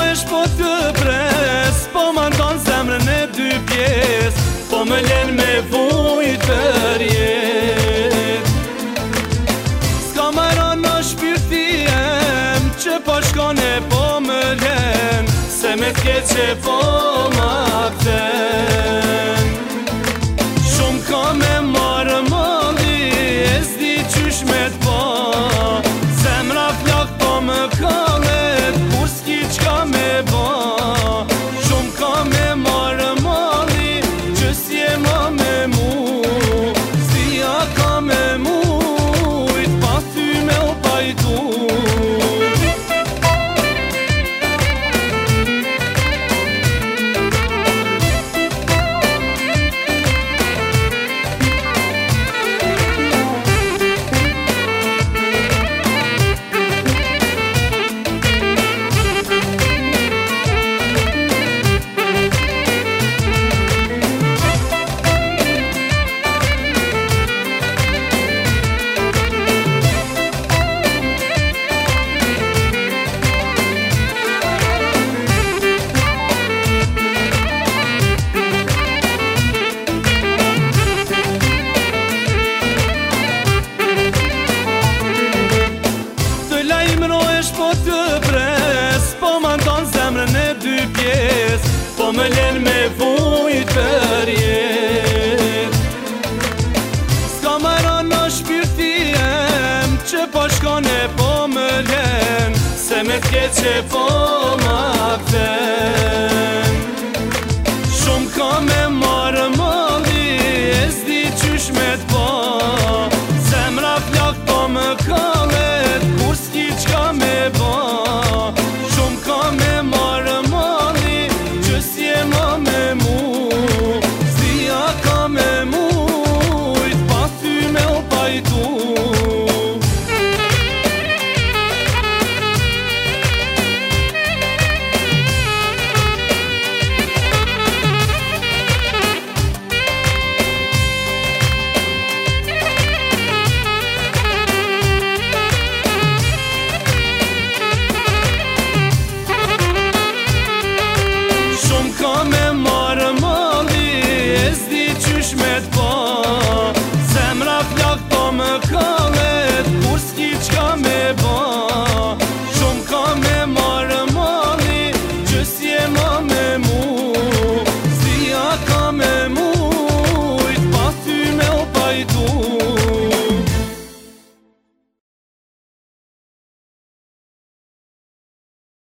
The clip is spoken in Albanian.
mrojsh po të pres, po më ndonë zemrën e dy pjes, po më len me vujt për jet. S'ka mara në shpirtiem që po shkone po më len, se me t'ket që po ma pëten. Shumë ka me marë mali, e s'di qysh me t'po, zemra flak po më kallet, kur s'ki qka me bo. Shumë ka me marë mali, që s'je ma me mu, s'dia ka me mujt, pa ty me u pajtu. Po të pres, po më ndonë zemrën e dy pjes, po më len me vujt për jet. S'ka mara në shpirtiem që po shkone po më len, se me t'ket që po më